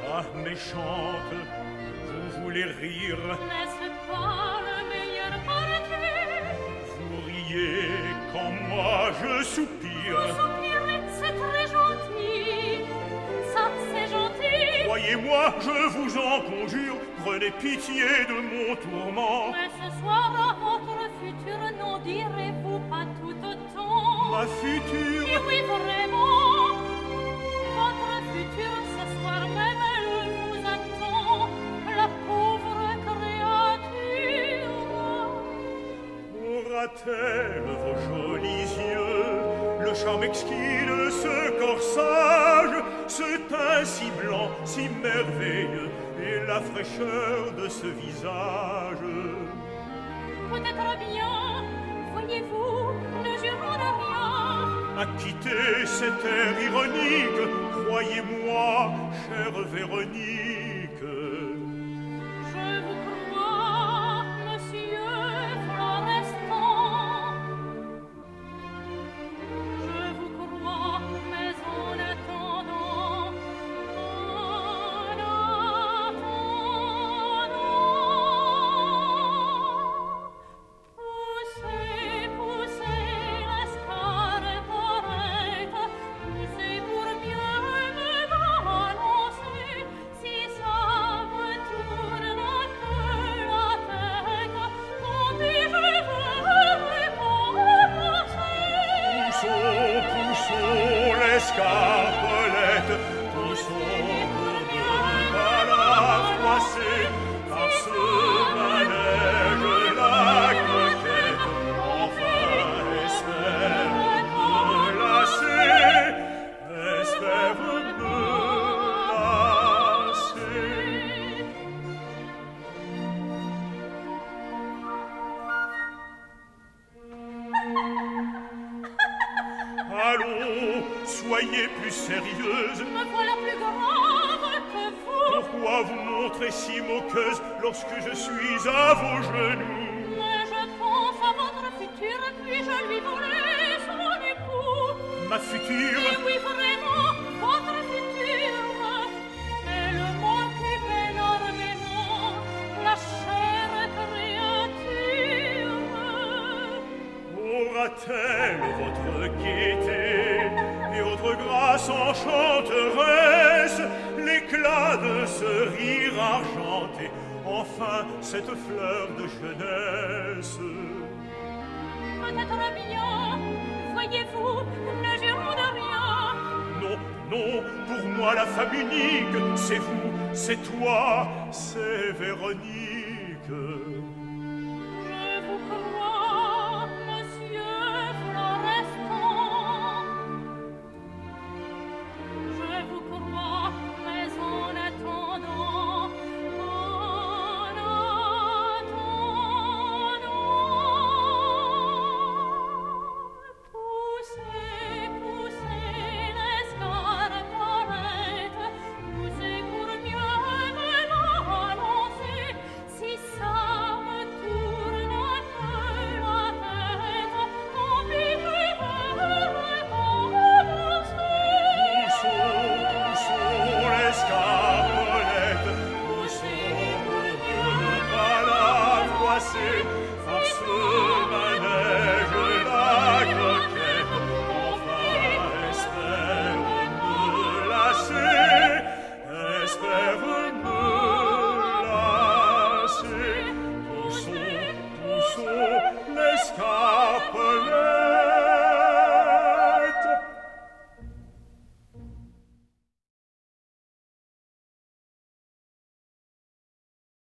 Ah, méchante, vous voulez rire. N'est-ce pas le meilleur parti? Vous riez quand moi je soupire. Vous soupirez, c'est très gentil. Ça, c'est gentil. Croyez-moi, je vous en conjure, prenez pitié de mon tourment. Mais ce soir, à votre futur, n'en direz-vous pas tout autant? Ma future. Et oui, vraiment. Votre futur, ce soir même, elle vous attend. La pauvre créature. Aura-t-elle vos jolis yeux, le charme exquis de ce corsage, ce teint si blanc, si merveilleux, et la fraîcheur de ce visage? Peut-être bien, voyez-vous, ne jurons de rien. À quitter cet air ironique, croyez-moi, chère Véronique. Je vous crois, monsieur Florestan. Je vous crois, mais en attendant, poussez, poussez la scarpette, poussez pour mieux me balancer, si ça me tourne que la tête, tant pis, je veux recommencer. Poussons, poussons les scarpelettes, poussons pour ne pas la froisser, car ce manège la coquette, enfin espère me lasser, espère me lasser. Allons, soyez plus sérieuse. Me voilà plus grave que vous. Pourquoi vous montrez si moqueuse lorsque je suis à vos genoux? Mais je pense à votre futur, puis je lui voulais son époux. Ma Et future, oui, vraiment, votre futur. Elle m'occupe énormément, la chère créature. aura-t-elle votre gaieté et votre grâce enchanteresse, l'éclat de ce rire argenté, enfin cette fleur de jeunesse? Peut-être bien, voyez-vous, ne jurons de rien. Non, non, pour moi la femme unique, c'est vous, c'est toi, c'est Véronique.